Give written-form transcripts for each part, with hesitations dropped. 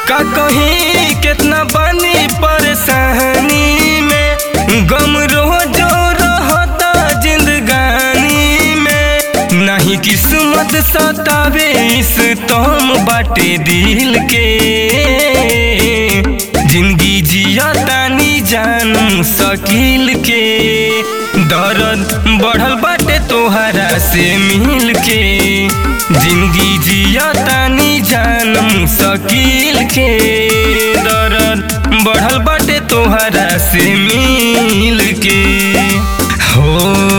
का कहीं कितना बनी परेशानी में, गम रोजो रहता जिंदगानी में। नहीं किस्मत सतावे इस तम बाटे दिल के, जिंदगी जिया तानी जान मुश्किल के। दर्द बढ़ल बाटे तोहरा से मिल के, जिंदगी जिया तानी जान मुश्किल के। दर्द बढ़ल बाटे तोहरा से मिल के हो।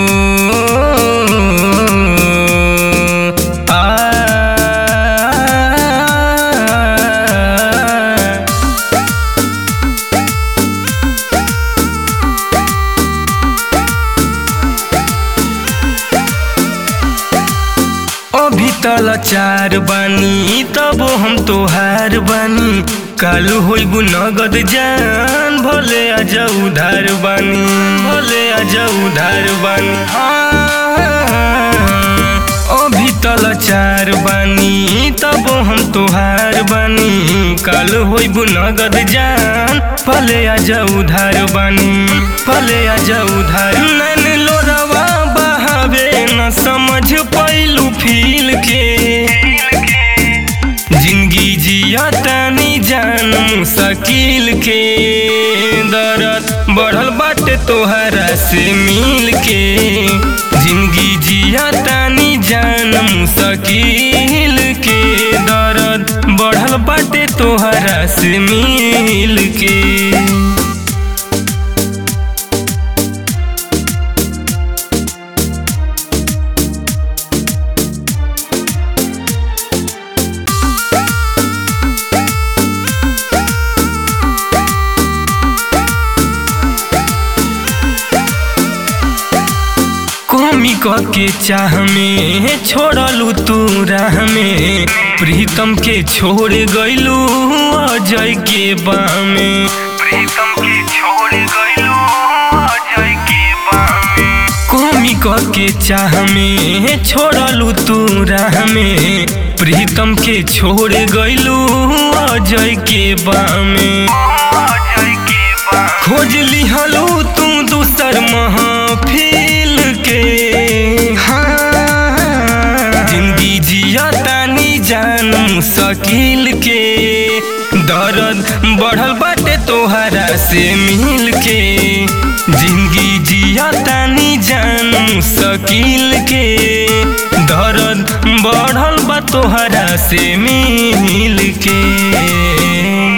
अभी तलाचार बानी तब हम तोहार बानी, कालू होइबू नगद जान भले आजा उधार बानी, भले आजा उधार बानी। अभी तलाचार बानी तब हम तोहार बानी, कालू होइबू नगद जान भले आजा उधार बानी, भले आजा उधार। नैन लोरवा बहावे न समझ पैलू फील के, जिंदगी जिया तानी जान मुश्किल के। दर्द बढ़ल बाटे तोहरा से मिल के, जिंदगी जिया तानी जान मुश्किल के। दर्द बढ़ल बाटे तोहरा से मिल के। कमी के चाह में छोड़लू तू राह में, प्रीतम के छोड़ गइलू अजय के बामे, प्रीतम के छोड़ गइलू अजय के बामे। कमी के चाह में छोड़लू तू राह में, प्रीतम के छोड़ गइलू अजय के बामे, अजय के बामे। खोज लिहलू तू दूसर महफिल के, जिंदगी जिया तानी जान मुश्किल के। दर्द बढ़ल बाटे तोहरा से मिल के, जिंदगी जिया तानी जान मुश्किल के। दर्द बढ़ल बा तोहरा से मिल के।